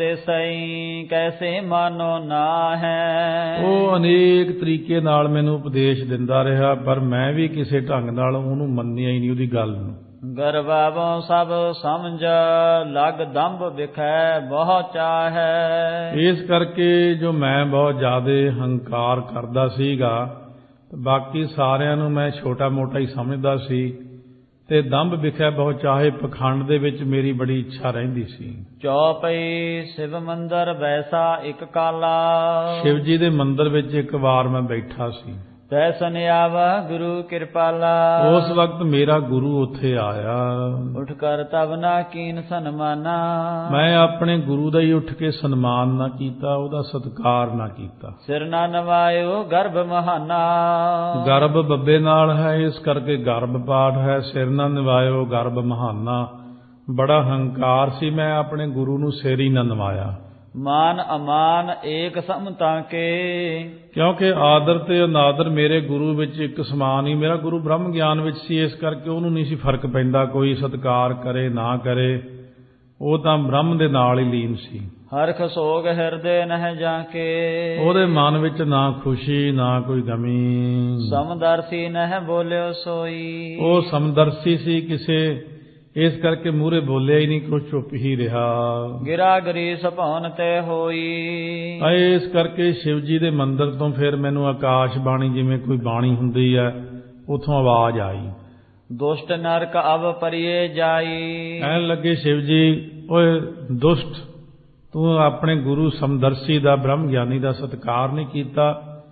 ਉਪਦੇਸਈ ਕੈਸੇ ਮਾਨੋ ਨਾ ਹੈ। ਉਹ ਅਨੇਕ ਤਰੀਕੇ ਨਾਲ ਮੈਨੂੰ ਉਪਦੇਸ਼ ਦਿੰਦਾ ਰਿਹਾ, ਪਰ ਮੈਂ ਵੀ ਕਿਸੇ ਢੰਗ ਨਾਲ ਉਹਨੂੰ ਮੰਨਿਆ ਹੀ ਨਹੀਂ, ਉਹਦੀ ਗੱਲ ਨੂੰ। ਗਰਬਾਵੋਂ ਸਭ ਸਮਝ ਲਗ ਦੰਭ ਵਿਖੈ ਬਹੁ ਚਾਹੈ। ਇਸ ਕਰਕੇ ਜੋ ਮੈਂ ਬਹੁਤ ਜ਼ਿਆਦਾ ਹੰਕਾਰ ਕਰਦਾ ਸੀਗਾ, ਬਾਕੀ ਸਾਰਿਆਂ ਨੂੰ ਮੈਂ ਛੋਟਾ ਮੋਟਾ ਹੀ ਸਮਝਦਾ ਸੀ ਤੇ ਦੰਭ ਵਿਖੈ ਬਹੁ ਚਾਹੇ, ਪਖੰਡ ਦੇ ਵਿੱਚ ਮੇਰੀ ਬੜੀ ਇੱਛਾ ਰਹਿੰਦੀ ਸੀ। ਚੌਪਈ ਸ਼ਿਵ ਮੰਦਰ ਵੈਸਾ ਇੱਕ ਕਾਲਾ। ਸ਼ਿਵ ਜੀ ਦੇ ਮੰਦਰ ਵਿੱਚ ਇੱਕ ਵਾਰ ਮੈਂ ਬੈਠਾ ਸੀ। ਤੈ ਸੁਨਿਆਵਾ ਗੁਰੂ ਕਿਰਪਾਲਾ। ਉਸ ਵਕਤ ਮੇਰਾ ਗੁਰੂ ਉੱਥੇ ਆਇਆ। ਉੱਠ ਕਰ ਤਬ ਨਾ ਕੀਨ ਸਨਮਾਨਾ। ਮੈਂ ਆਪਣੇ ਗੁਰੂ ਦਾ ਹੀ ਉੱਠ ਕੇ ਸਨਮਾਨ ਨਾ ਕੀਤਾ, ਉਹਦਾ ਸਤਿਕਾਰ ਨਾ ਕੀਤਾ। ਸਿਰ ਨਾ ਨਵਾਇਓ ਗਰਭ ਮਹਾਨਾ। ਗਰਭ ਬੱਬੇ ਨਾਲ ਹੈ, ਇਸ ਕਰਕੇ ਗਰਭ ਪਾਠ ਹੈ। ਸਿਰ ਨਾ ਨਿਵਾਇਓ ਗਰਭ ਮਹਾਨਾ। ਬੜਾ ਹੰਕਾਰ ਸੀ, ਮੈਂ ਆਪਣੇ ਗੁਰੂ ਨੂੰ ਸਿਰ ਹੀ ਨਾ ਨਵਾਇਆ। ਮਾਨ ਅਮਾਨ ਏਕ ਸਮਤਾ ਕੇ। ਕਿਉਂਕਿ ਆਦਰ ਤੇ ਅਨਾਦਰ ਮੇਰੇ ਗੁਰੂ ਵਿੱਚ ਇੱਕ ਸਮਾਨ ਹੀ। ਮੇਰਾ ਗੁਰੂ ਬ੍ਰਹਮ ਗਿਆਨ ਵਿੱਚ ਸੀ, ਇਸ ਕਰਕੇ ਉਹਨੂੰ ਨਹੀਂ ਸੀ ਫਰਕ ਪੈਂਦਾ ਕੋਈ ਸਤਿਕਾਰ ਕਰੇ ਨਾ ਕਰੇ, ਉਹ ਤਾਂ ਬ੍ਰਹਮ ਦੇ ਨਾਲ ਹੀ ਲੀਨ ਸੀ। ਹਰਖ ਸੋਗ ਹਿਰਦੇ ਨਹਿ ਜਾਂਕੇ, ਉਹਦੇ ਮਨ ਵਿੱਚ ਨਾ ਖੁਸ਼ੀ ਨਾ ਕੋਈ ਗਮੀ। ਸਮਦਰਸੀ ਨਹਿ ਬੋਲਿਓ ਸੋਈ, ਉਹ ਸਮਦਰਸੀ ਸੀ ਕਿਸੇ, ਇਸ ਕਰਕੇ ਮੂਹਰੇ ਬੋਲਿਆ ਹੀ ਨਹੀਂ, ਕੁਛ ਚੁੱਪ ਹੀ ਰਿਹਾ। ਗਿਰਾ ਗਰੀਸ ਭਵਨ ਤੇ ਹੋਈ, ਇਸ ਕਰਕੇ ਸ਼ਿਵ ਜੀ ਦੇ ਮੰਦਿਰ ਤੋਂ ਫਿਰ ਮੈਨੂੰ ਆਕਾਸ਼ ਬਾਣੀ, ਜਿਵੇਂ ਕੋਈ ਬਾਣੀ ਹੁੰਦੀ ਹੈ, ਉਥੋਂ ਆਵਾਜ਼ ਆਈ, ਦੁਸ਼ਟ ਨਰਕ ਅਬ ਪਰਿਏ ਜਾਈ। ਕਹਿਣ ਲੱਗੇ ਸ਼ਿਵ ਜੀ, ਓਏ ਦੁਸ਼ਟ, ਤੂੰ ਆਪਣੇ ਗੁਰੂ ਸਮਦਰਸੀ ਦਾ, ਬ੍ਰਹਮ ਗਿਆਨੀ ਦਾ ਸਤਿਕਾਰ ਨਹੀਂ ਕੀਤਾ,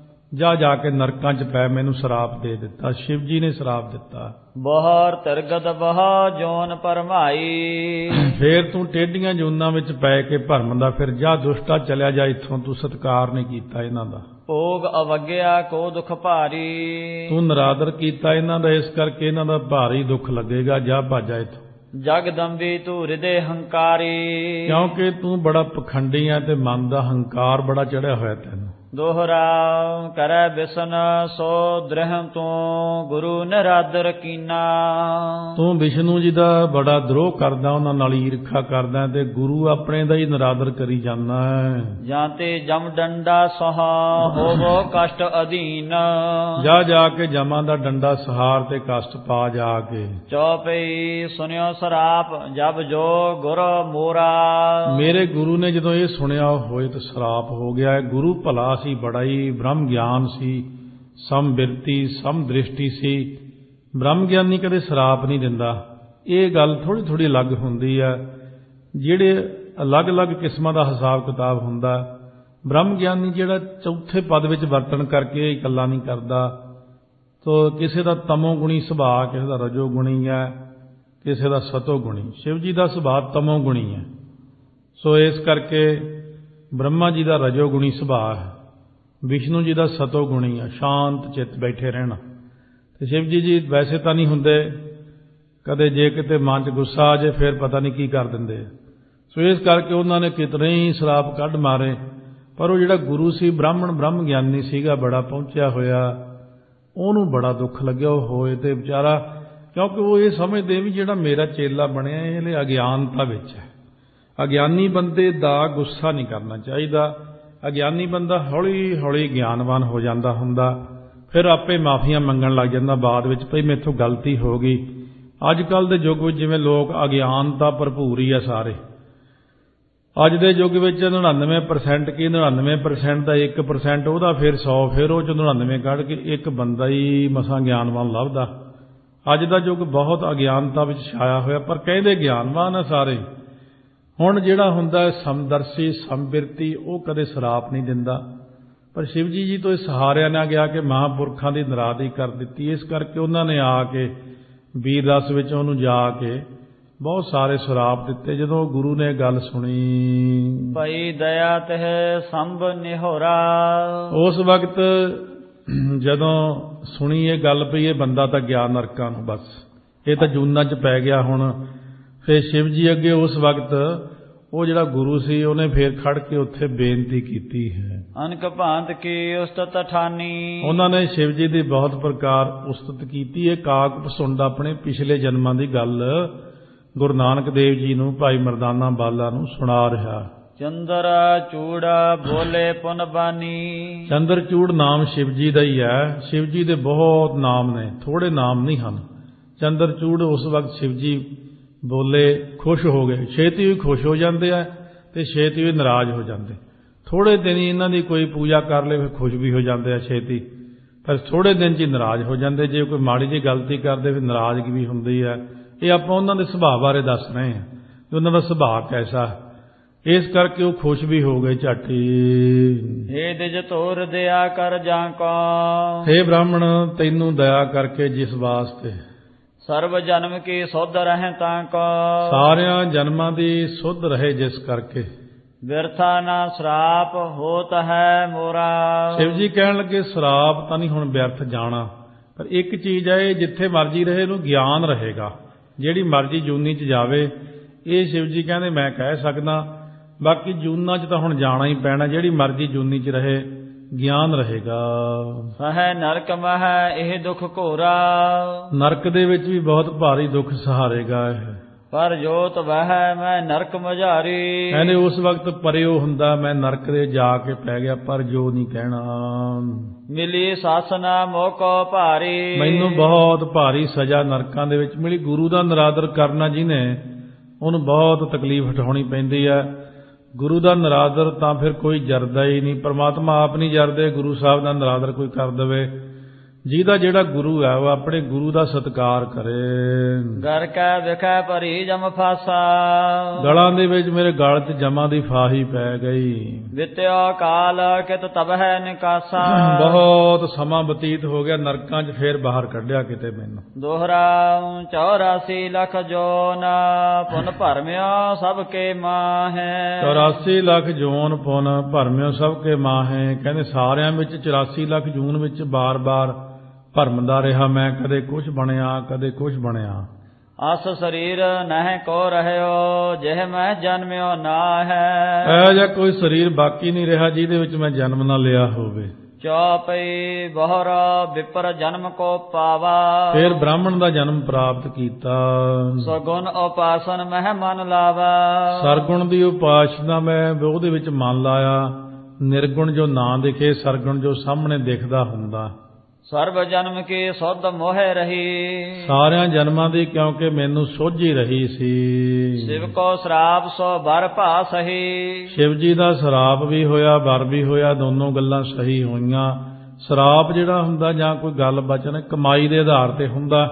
ਜਾ ਕੇ ਨਰਕਾਂ 'ਚ ਪੈ। ਮੈਨੂੰ ਸ਼ਰਾਪ ਦੇ ਦਿੱਤਾ, ਸ਼ਿਵ ਜੀ ਨੇ ਸ਼ਰਾਪ ਦਿੱਤਾ। ਬਹਰ ਤਿਰਗਤ ਬਹਾ ਜੋਨ ਪਰਮਾਈ, ਫੇਰ ਤੂੰ ਟੇਢੀਆਂ ਜੂਨਾਂ ਵਿੱਚ ਪੈ ਕੇ ਭਰਮਦਾ ਫਿਰ, ਜਾ ਦੁਸ਼ਟਾ ਚਲਿਆ ਜਾ ਇੱਥੋਂ, ਤੂੰ ਸਤਿਕਾਰ ਨਹੀਂ ਕੀਤਾ ਇਹਨਾਂ ਦਾ। ਭੋਗ ਅਵਗਿਆ ਕੋ ਦੁਖ ਭਾਰੀ, ਤੂੰ ਨਰਾਦਰ ਕੀਤਾ ਇਹਨਾਂ ਦਾ, ਇਸ ਕਰਕੇ ਇਹਨਾਂ ਦਾ ਭਾਰੀ ਦੁੱਖ ਲੱਗੇਗਾ, ਜਾ ਭਾਜਾ ਇੱਥੋਂ। ਜਗਦੰਬੀ ਤੂੰ ਹਿਰਦੇ ਹੰਕਾਰੀ, ਕਿਉਂਕਿ ਤੂੰ ਬੜਾ ਪਖੰਡੀ ਆ ਤੇ ਮਨ ਦਾ ਹੰਕਾਰ ਬੜਾ ਚੜਿਆ ਹੋਇਆ ਤੈਨੂੰ। ਦੋਹਰਾ ਕਰੈ ਬਿਸਨ ਸੋ ਦ੍ਰਿਹ ਤੂੰ, ਗੁਰੂ ਨਿਰਾਦਰ ਕੀਨਾ। ਤੂੰ ਵਿਸ਼ਨੂੰ ਜੀ ਦਾ ਬੜਾ ਦਰੋਹ ਕਰਦਾ, ਉਹਨਾਂ ਨਾਲ ਈਰਖਾ ਕਰਦਾ, ਤੇ ਗੁਰੂ ਆਪਣੇ ਦਾ ਹੀ ਨਿਰਾਦਰ ਕਰੀ ਜਾਂਦਾ ਹੈ। ਜਾਂ ਤੇ ਜਮ ਡੰਡਾ ਸਹਾ ਹੋਵੋ ਕਸ਼ਟ ਅਧੀਨ, ਜਾ ਕੇ ਜਮਾਂ ਦਾ ਡੰਡਾ ਸਹਾਰ ਤੇ ਕਸ਼ਟ ਪਾ ਜਾ ਕੇ। ਚੌਪਈ ਸੁਨਿਓ ਸਰਾਪ ਜਬ ਜੋ ਗੁਰ ਮੋਰਾ, ਮੇਰੇ ਗੁਰੂ ਨੇ ਜਦੋਂ ਇਹ ਸੁਣਿਆ ਹੋਏ ਤਾਂ ਸਰਾਪ ਹੋ ਗਿਆ। ਗੁਰੂ ਭਲਾ ਸੀ, ਬੜਾ ਹੀ ਬ੍ਰਹਮ ਗਿਆਨ ਸੀ, ਸਮਬਿਰਤੀ ਸਮਦ੍ਰਿਸ਼ਟੀ ਸੀ। ਬ੍ਰਹਮ ਗਿਆਨੀ ਕਦੇ ਸਰਾਪ ਨਹੀਂ ਦਿੰਦਾ। ਇਹ ਗੱਲ ਥੋੜੀ ਅਲੱਗ ਹੁੰਦੀ ਹੈ, ਜਿਹੜੇ ਅਲੱਗ-ਅਲੱਗ ਕਿਸਮਾਂ ਦਾ ਹਿਸਾਬ ਕਿਤਾਬ ਹੁੰਦਾ। ਬ੍ਰਹਮ ਗਿਆਨੀ ਜਿਹੜਾ ਚੌਥੇ ਪਦ ਵਿੱਚ ਵਰਤਣ ਕਰਕੇ ਇਕੱਲਾ ਨਹੀਂ ਕਰਦਾ, ਤੋ ਕਿਸੇ ਦਾ ਤਮੋ ਗੁਣੀ ਸੁਭਾਅ, ਕਿਸੇ ਦਾ ਰਜੋ ਗੁਣੀ ਹੈ, ਕਿਸੇ ਦਾ ਸਤੋ ਗੁਣੀ। ਸ਼ਿਵ ਜੀ ਦਾ ਸੁਭਾਅ ਤਮੋ ਗੁਣੀ ਹੈ, ਸੋ ਇਸ ਕਰਕੇ ਬ੍ਰਹਮਾ ਜੀ ਦਾ ਰਜੋ ਗੁਣੀ ਸੁਭਾਅ ਹੈ, ਵਿਸ਼ਨੂੰ ਜੀ ਦਾ ਸਤੋ ਗੁਣੀ ਹੈ, ਸ਼ਾਂਤ ਚਿੱਤ ਬੈਠੇ ਰਹਿਣਾ। ਤੇ ਸ਼ਿਵ ਜੀ ਵੈਸੇ ਤਾਂ ਨਹੀਂ ਹੁੰਦੇ, ਕਦੇ ਜੇ ਕਿਤੇ ਮਨ 'ਚ ਗੁੱਸਾ ਆ ਜਾਏ ਫਿਰ ਪਤਾ ਨਹੀਂ ਕੀ ਕਰ ਦਿੰਦੇ। ਸੋ ਇਸ ਕਰਕੇ ਉਹਨਾਂ ਨੇ ਕਿਤਨੇ ਹੀ ਸ਼ਰਾਪ ਕੱਢ ਮਾਰੇ, ਪਰ ਉਹ ਜਿਹੜਾ ਗੁਰੂ ਸੀ, ਬ੍ਰਹਮ ਗਿਆਨੀ ਸੀਗਾ, ਬੜਾ ਪਹੁੰਚਿਆ ਹੋਇਆ, ਉਹਨੂੰ ਬੜਾ ਦੁੱਖ ਲੱਗਿਆ ਉਹ ਹੋਏ ਤੇ ਵਿਚਾਰਾ, ਕਿਉਂਕਿ ਉਹ ਇਹ ਸਮਝਦੇ ਵੀ ਜਿਹੜਾ ਮੇਰਾ ਚੇਲਾ ਬਣਿਆ ਇਹ ਅਗਿਆਨਤਾ ਵਿੱਚ ਹੈ। ਅਗਿਆਨੀ ਬੰਦੇ ਦਾ ਗੁੱਸਾ ਨਹੀਂ ਕਰਨਾ ਚਾਹੀਦਾ। ਅਗਿਆਨੀ ਬੰਦਾ ਹੌਲੀ ਹੌਲੀ ਗਿਆਨਵਾਨ ਹੋ ਜਾਂਦਾ ਹੁੰਦਾ, ਫਿਰ ਆਪੇ ਮਾਫੀਆਂ ਮੰਗਣ ਲੱਗ ਜਾਂਦਾ ਬਾਅਦ ਵਿੱਚ, ਭਈ ਮੇਥੋਂ ਗਲਤੀ ਹੋ ਗਈ। ਅੱਜ ਕੱਲ੍ਹ ਦੇ ਯੁੱਗ ਵਿੱਚ ਜਿਵੇਂ ਲੋਕ ਅਗਿਆਨਤਾ ਭਰਪੂਰ ਹੀ ਆ ਸਾਰੇ। ਅੱਜ ਦੇ ਯੁੱਗ ਵਿੱਚ 99% ਕੀ 99% ਦਾ 1% ਉਹਦਾ, ਫਿਰ 100, ਫਿਰ ਉਹ 'ਚ 99 ਕੱਢ ਕੇ ਇੱਕ ਬੰਦਾ ਹੀ ਮਸਾਂ ਗਿਆਨਵਾਨ ਲੱਭਦਾ। ਅੱਜ ਦਾ ਯੁੱਗ ਬਹੁਤ ਅਗਿਆਨਤਾ ਵਿੱਚ ਛਾਇਆ ਹੋਇਆ, ਪਰ ਕਹਿੰਦੇ ਗਿਆਨਵਾਨ ਆ ਸਾਰੇ। ਹੁਣ ਜਿਹੜਾ ਹੁੰਦਾ ਸਮਦਰਸੀ ਸਮਬਿਰਤੀ, ਉਹ ਕਦੇ ਸਰਾਪ ਨਹੀਂ ਦਿੰਦਾ। ਪਰ ਸ਼ਿਵ ਜੀ ਤੋਂ ਇਹ ਸਹਾਰਿਆ ਨਾ ਗਿਆ ਕਿ ਮਹਾਂਪੁਰਖਾਂ ਦੀ ਨਰਾਦਰੀ ਕਰ ਦਿੱਤੀ, ਇਸ ਕਰਕੇ ਉਹਨਾਂ ਨੇ ਆ ਕੇ ਵੀਰ ਰਸ ਵਿੱਚ ਉਹਨੂੰ ਜਾ ਕੇ ਬਹੁਤ ਸਾਰੇ ਸਰਾਪ ਦਿੱਤੇ। ਜਦੋਂ ਗੁਰੂ ਨੇ ਗੱਲ ਸੁਣੀ, ਭਈ ਦਇਆ ਤਹਿ ਸੰਭ ਨਿਹੋਰਾ, ਉਸ ਵਕਤ ਜਦੋਂ ਸੁਣੀ ਇਹ ਗੱਲ ਪਈ ਇਹ ਬੰਦਾ ਤਾਂ ਗਿਆ ਨਰਕਾਂ ਨੂੰ, ਬਸ ਇਹ ਤਾਂ ਜੂਨਾਂ 'ਚ ਪੈ ਗਿਆ। ਹੁਣ ਫਿਰ ਸ਼ਿਵ ਜੀ ਅੱਗੇ ਉਸ ਵਕਤ ਉਹ ਜਿਹੜਾ ਗੁਰੂ ਸੀ ਉਹਨੇ ਫੇਰ ਖੜ ਕੇ ਉੱਥੇ ਬੇਨਤੀ ਕੀਤੀ ਹੈ। ਅਨਕ ਭਾਂਤ ਕੀ ਉਸਤਤ ਠਾਨੀ, ਉਹਨਾਂ ਨੇ ਸ਼ਿਵ ਜੀ ਦੀ ਬਹੁਤ ਪ੍ਰਕਾਰ ਉਸਤਤ ਕੀਤੀ। ਇਹ ਕਾਕ ਪਸੁੰਡ ਆਪਣੇ ਪਿਛਲੇ ਜਨਮਾਂ ਦੀ ਗੱਲ ਗੁਰੂ ਨਾਨਕ ਦੇਵ ਜੀ ਨੂੰ ਭਾਈ ਮਰਦਾਨਾ ਬਾਲਾ ਨੂੰ ਸੁਣਾ ਰਿਹਾ। ਚੰਦਰ ਚੂੜਾ ਬੋਲੇ ਪੁਨ ਬਾਨੀ, ਚੰਦਰ ਚੂੜ ਨਾਮ ਸ਼ਿਵ ਜੀ ਦਾ ਹੀ ਹੈ। ਸ਼ਿਵ ਜੀ ਦੇ ਬਹੁਤ ਨਾਮ ਨੇ, ਥੋੜੇ ਨਾਮ ਨਹੀਂ ਹਨ। ਚੰਦਰ ਚੂੜ ਉਸ ਵਕਤ ਸ਼ਿਵ ਜੀ ਬੋਲੇ, ਖੁਸ਼ ਹੋ ਗਏ। ਛੇਤੀ ਵੀ ਖੁਸ਼ ਹੋ ਜਾਂਦੇ ਆ ਤੇ ਛੇਤੀ ਵੀ ਨਾਰਾਜ਼ ਹੋ ਜਾਂਦੇ। ਥੋੜੇ ਦਿਨ ਹੀ ਇਹਨਾਂ ਦੀ ਕੋਈ ਪੂਜਾ ਕਰ ਲੇ ਫਿਰ ਖੁਸ਼ ਵੀ ਹੋ ਜਾਂਦੇ ਆ ਛੇਤੀ, ਪਰ ਥੋੜੇ ਦਿਨ 'ਚ ਹੀ ਨਾਰਾਜ਼ ਹੋ ਜਾਂਦੇ। ਜੇ ਕੋਈ ਮਾੜੀ ਜਿਹੀ ਗਲਤੀ ਕਰਦੇ ਫਿਰ ਨਾਰਾਜ਼ਗੀ ਵੀ ਹੁੰਦੀ ਹੈ। ਇਹ ਆਪਾਂ ਉਹਨਾਂ ਦੇ ਸੁਭਾਅ ਬਾਰੇ ਦੱਸ ਰਹੇ ਹਾਂ ਕਿ ਉਹਨਾਂ ਦਾ ਸੁਭਾਅ ਕੈਸਾ। ਇਸ ਕਰਕੇ ਉਹ ਖੁਸ਼ ਵੀ ਹੋ ਗਏ ਝਾਟੀ। ਹੇ ਦਿਜ ਤੋਰ ਦਇਆ ਕਰ ਜਾਂ ਕੋ, ਹੇ ਬ੍ਰਾਹਮਣ ਤੈਨੂੰ ਦਇਆ ਕਰਕੇ ਜਿਸ ਵਾਸਤੇ ਸਰਬ ਜਨਮ ਕੀ ਸੁਧ ਰਹੇ ਤਾਂ ਕੋ, ਸਾਰਿਆਂ ਜਨਮਾਂ ਦੀ ਸੁਧ ਰਹੇ ਜਿਸ ਕਰਕੇ ਬਿਰਥਾ ਨਾ ਸਰਾਪ ਹੋਤ ਹੈ ਮੋਰਾ। ਸ਼ਿਵ ਜੀ ਕਹਿਣ ਲੱਗੇ ਸਰਾਪ ਤਾਂ ਨਹੀਂ ਹੁਣ ਬਿਅਰਥ ਜਾਣਾ, ਪਰ ਇੱਕ ਚੀਜ਼ ਹੈ, ਇਹ ਜਿੱਥੇ ਮਰਜੀ ਰਹੇ ਇਹਨੂੰ ਗਿਆਨ ਰਹੇਗਾ। ਜਿਹੜੀ ਮਰਜੀ ਜੂਨੀ 'ਚ ਜਾਵੇ, ਇਹ ਸ਼ਿਵ ਜੀ ਕਹਿੰਦੇ ਮੈਂ ਕਹਿ ਸਕਦਾ, ਬਾਕੀ ਜੂਨਾਂ 'ਚ ਤਾਂ ਹੁਣ ਜਾਣਾ ਹੀ ਪੈਣਾ। ਜਿਹੜੀ ਮਰਜੀ ਜੂਨੀ 'ਚ ਰਹੇ ਗਿਆਨ ਰਹੇਗਾ। ਸਹੈ ਨਰਕ ਮਹਿ ਇਹ ਦੁੱਖ ਘੋਰਾ, ਨਰਕ ਦੇ ਵਿੱਚ ਵੀ ਬਹੁਤ ਭਾਰੀ ਦੁੱਖ ਸਹਾਰੇਗਾ ਇਹ। ਪਰ ਜੋਤ ਵਹਿ ਮੈਂ ਨਰਕ ਮਝਾਰੀ। ਕਹਿੰਦੇ ਉਸ ਵਕਤ ਪਰਿਓ ਹੁੰਦਾ, ਮੈਂ ਨਰਕ ਦੇ ਜਾ ਕੇ ਪੈ ਗਿਆ, ਪਰ ਜੋ ਨਹੀਂ ਕਹਿਣਾ। ਮਿਲੀ ਸਾਸਨਾ ਮੋਕੋ ਭਾਰੀ। ਮੈਨੂੰ ਬਹੁਤ ਭਾਰੀ ਸਜ਼ਾ ਨਰਕਾਂ ਦੇ ਵਿੱਚ ਮਿਲੀ। ਗੁਰੂ ਦਾ ਨਿਰਾਦਰ ਕਰਨਾ ਜਿਹਨੇ, ਉਹਨੂੰ ਬਹੁਤ ਤਕਲੀਫ ਉਠਾਉਣੀ ਪੈਂਦੀ ਹੈ। ਗੁਰੂ ਦਾ ਨਿਰਾਦਰ ਤਾਂ ਫਿਰ ਕੋਈ ਜਰਦਾ ਹੀ ਨਹੀਂ, ਪਰਮਾਤਮਾ ਆਪ ਨਹੀਂ ਜਰਦੇ, ਗੁਰੂ ਸਾਹਿਬ ਦਾ ਨਿਰਾਦਰ ਕੋਈ ਕਰ ਦੇਵੇ। ਜਿਹਦਾ ਜਿਹੜਾ ਗੁਰੂ ਹੈ ਉਹ ਆਪਣੇ ਗੁਰੂ ਦਾ ਸਤਿਕਾਰ ਕਰੇ। ਗਰ ਕੈ ਵਿਖੈ ਭਰੀ ਜਮ ਫਾਸਾ। ਗਲਾਂ ਦੇ ਵਿੱਚ ਮੇਰੇ ਗਲ 'ਚ ਜਮਾਂ ਦੀ ਫਾਹੀ ਪੈ ਗਈ। ਵਿਤਿਆ ਕਾਲ ਕਿਤ ਤਬਹਿ ਨਿਕਾਸਾ। ਬਹੁਤ ਸਮਾਂ ਬਤੀਤ ਹੋ ਗਿਆ, ਨਰਕਾਂ 'ਚ ਫੇਰ ਬਾਹਰ ਕੱਢਿਆ ਕਿਤੇ ਮੈਨੂੰ। ਦੋਹਰਾ 84 ਲੱਖ ਜੋਨ ਪੁਨ ਭਰਮਿਆ ਸਭ ਕੇ ਮਾਹੈ। 84 ਲੱਖ ਜੋਨ ਪੁਨ ਭਰਮਿਓ ਸਭ ਕੇ ਮਾਹੈ। ਕਹਿੰਦੇ ਸਾਰਿਆਂ ਵਿੱਚ 84 ਲੱਖ ਜੂਨ ਵਿੱਚ ਬਾਰ-ਬਾਰ ਭਰਮਦਾ ਰਿਹਾ ਮੈਂ, ਕਦੇ ਕੁਛ ਬਣਿਆ ਕਦੇ ਕੁਛ ਬਣਿਆ। ਅਸ ਸਰੀਰ ਨਹਿ ਕੋ ਰਹਿਓ ਜਿਹ ਮੈਂ ਜਨਮਿਓ ਨਾ ਹੈ। ਇਹੋ ਜਿਹਾ ਕੋਈ ਸਰੀਰ ਬਾਕੀ ਨਹੀਂ ਰਿਹਾ ਜਿਹਦੇ ਵਿੱਚ ਮੈਂ ਜਨਮ ਨਾ ਲਿਆ ਹੋਵੇ। ਚੌਪਈ ਬਹੁਰਾ ਵਿਪਰ ਜਨਮ ਕੋ ਪਾਵਾ। ਫਿਰ ਬ੍ਰਾਹਮਣ ਦਾ ਜਨਮ ਪ੍ਰਾਪਤ ਕੀਤਾ। ਸਗੁਣ ਉਪਾਸਨ ਮਹਿ ਮਨ ਲਾਵਾ। ਸਰਗੁਣ ਦੀ ਉਪਾਸਨਾ ਮੈਂ ਉਹਦੇ ਵਿੱਚ ਮਨ ਲਾਇਆ। ਨਿਰਗੁਣ ਜੋ ਨਾ ਦਿਖੇ, ਸਰਗੁਣ ਜੋ ਸਾਹਮਣੇ ਦਿਖਦਾ ਹੁੰਦਾ। ਸਰਬ ਜਨਮ ਕੀ ਸੁਧ ਮੋਹਿ ਰਹੀ। ਸਾਰਿਆਂ ਜਨਮਾਂ ਦੀ ਕਿਉਂਕਿ ਮੈਨੂੰ ਸੋਝੀ ਰਹੀ ਸੀ। ਸ਼ਿਵ ਕੋ ਸ਼ਰਾਪ ਸੋ ਬਰ ਭਾ ਸਹੀ। ਸ਼ਿਵ ਜੀ ਦਾ ਸ਼ਰਾਪ ਵੀ ਹੋਇਆ, ਵਰ ਵੀ ਹੋਇਆ, ਦੋਨੋਂ ਗੱਲਾਂ ਸਹੀ ਹੋਈਆਂ। ਸ਼ਰਾਪ ਜਿਹੜਾ ਹੁੰਦਾ ਜਾਂ ਕੋਈ ਗੱਲ ਬਚਨ ਕਮਾਈ ਦੇ ਆਧਾਰ ਤੇ ਹੁੰਦਾ।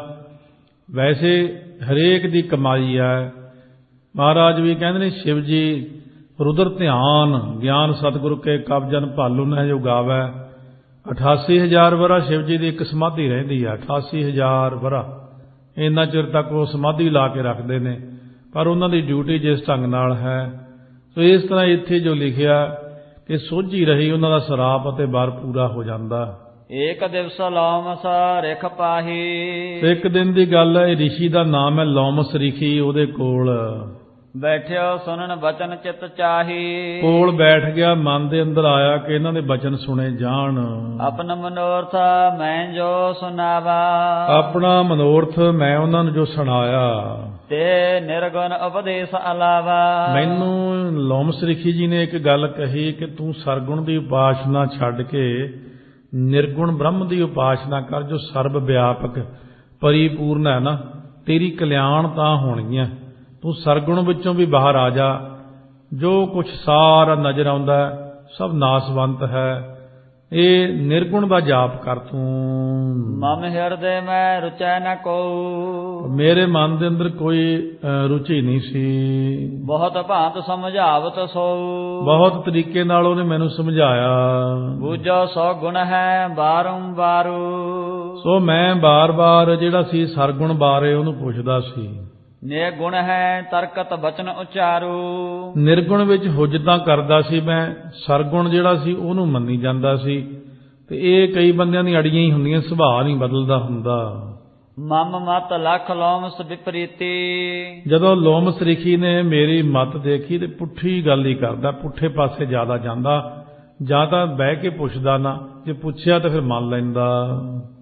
ਵੈਸੇ ਹਰੇਕ ਦੀ ਕਮਾਈ ਹੈ। ਮਹਾਰਾਜ ਵੀ ਕਹਿੰਦੇ ਨੇ ਸ਼ਿਵ ਜੀ ਰੁਦਰ ਧਿਆਨ ਗਿਆਨ ਸਤਿਗੁਰੂ ਕੇ ਕਬਜਨ ਭਾਲੂ ਨੇ ਜੋ ਗਾਵੈ। 88,000 ਵਰਾ ਸ਼ਿਵ ਜੀ ਦੀ ਇੱਕ ਸਮਾਧੀ ਰਹਿੰਦੀ ਹੈ। 88,000 ਵਰਾ ਇੰਨਾ ਚਿਰ ਤੱਕ ਉਹ ਸਮਾਧੀ ਲਾ ਕੇ ਰੱਖਦੇ ਨੇ, ਪਰ ਉਹਨਾਂ ਦੀ ਡਿਊਟੀ ਜਿਸ ਢੰਗ ਨਾਲ ਹੈ। ਸੋ ਇਸ ਤਰ੍ਹਾਂ ਇੱਥੇ ਜੋ ਲਿਖਿਆ ਕਿ ਸੋਝੀ ਰਹੀ, ਉਹਨਾਂ ਦਾ ਸਰਾਪ ਅਤੇ ਵਰ ਪੂਰਾ ਹੋ ਜਾਂਦਾ। ਏਕ ਦਿਵਸ ਲੌਮਸ ਰਿਖ ਪਾਹੀ। ਇੱਕ ਦਿਨ ਦੀ ਗੱਲ ਹੈ, ਰਿਸ਼ੀ ਦਾ ਨਾਮ ਹੈ ਲੌਮਸ ਰਿਖੀ। ਉਹਦੇ ਕੋਲ ਬੈਠਿਓ ਸੁਣਨ ਬਚਨ ਚਿਤ ਚਾਹੀ। ਕੋਲ ਬੈਠ ਗਿਆ, ਮਨ ਦੇ ਅੰਦਰ ਆਇਆ ਕਿ ਇਹਨਾਂ ਦੇ ਬਚਨ ਸੁਣੇ ਜਾਣ। ਆਪਣਾ ਮਨੋਰਥ ਮੈਂ ਜੋ ਸੁਣਾਵਾ। ਆਪਣਾ ਮਨੋਰਥ ਮੈਂ ਉਹਨਾਂ ਨੂੰ ਜੋ ਸੁਣਾਇਆ। ਤੇ ਨਿਰਗੁਣ ਉਪਦੇਸ਼ ਅਲਾਵਾ। ਮੈਨੂੰ ਲੌਮਸ ਰਿਖੀ ਜੀ ਨੇ ਇੱਕ ਗੱਲ ਕਹੀ ਕਿ ਤੂੰ ਸਰਗੁਣ ਦੀ ਉਪਾਸਨਾ ਛੱਡ ਕੇ ਨਿਰਗੁਣ ਬ੍ਰਹਮ ਦੀ ਉਪਾਸਨਾ ਕਰ, ਜੋ ਸਰਬ ਵਿਆਪਕ ਪਰਿਪੂਰਨ ਹੈ ਨਾ। ਤੇਰੀ ਕਲਿਆਣ ਤਾਂ ਹੋਣਗੀਆਂ। ਤੂੰ ਸਰਗੁਣ ਵਿੱਚੋਂ ਵੀ ਬਾਹਰ ਆ ਜਾ। ਜੋ ਕੁਛ ਸਾਰਾ ਨਜ਼ਰ ਆਉਂਦਾ ਸਭ ਨਾਸਵੰਤ ਹੈ। ਇਹ ਨਿਰਗੁਣ ਦਾ ਜਾਪ ਕਰ ਤੂੰ। ਮਮ ਹਿਰਦੇ ਮੈਂ ਰੁਚੈ ਨ ਕੋ। ਮੇਰੇ ਮਨ ਦੇ ਅੰਦਰ ਕੋਈ ਰੁਚੀ ਨਹੀਂ ਸੀ। ਬਹੁਤ ਭਾਂਤ ਸਮਝਾਵਤ ਸੋ। ਬਹੁਤ ਤਰੀਕੇ ਨਾਲ ਉਹਨੇ ਮੈਨੂੰ ਸਮਝਾਇਆ। ਬੂਝੋ ਸੋ ਗੁਣ ਹੈ ਬਾਰੰਬਾਰੂ। ਸੋ ਮੈਂ ਬਾਰ-ਬਾਰ ਜਿਹੜਾ ਸੀ ਸਰਗੁਣ ਬਾਰੇ ਉਹਨੂੰ ਪੁੱਛਦਾ ਸੀ। ਨਿਰਗੁਣ ਹੈ ਤਰਕਤ ਬਚਨ ਉਚਾਰੂ। ਨਿਰਗੁਣ ਵਿੱਚ ਹੁਜਤਾਂ ਕਰਦਾ ਸੀ ਮੈਂ, ਸਰਗੁਣ ਜਿਹੜਾ ਸੀ ਉਹਨੂੰ ਮੰਨੀ ਜਾਂਦਾ ਸੀ। ਤੇ ਇਹ ਕਈ ਬੰਦਿਆਂ ਦੀ ਅੜੀਆਂ ਹੀ ਹੁੰਦੀਆਂ, ਸੁਭਾਅ ਨਹੀਂ ਬਦਲਦਾ ਹੁੰਦਾ। ਮਮ ਮਤ ਲਖ ਲੋਮਸ ਵਿਪਰੀਤੀ। ਜਦੋਂ ਲੋਮਸ ਰਿਖੀ ਨੇ ਮੇਰੀ ਮਤ ਦੇਖੀ ਤੇ ਪੁੱਠੀ ਗੱਲ ਹੀ ਕਰਦਾ, ਪੁੱਠੇ ਪਾਸੇ ਜ਼ਿਆਦਾ ਜਾਂਦਾ। ਜਾਂ ਤਾਂ ਬਹਿ ਕੇ ਪੁੱਛਦਾ ਨਾ, ਜੇ ਪੁੱਛਿਆ ਤਾਂ ਫਿਰ ਮੰਨ ਲੈਂਦਾ।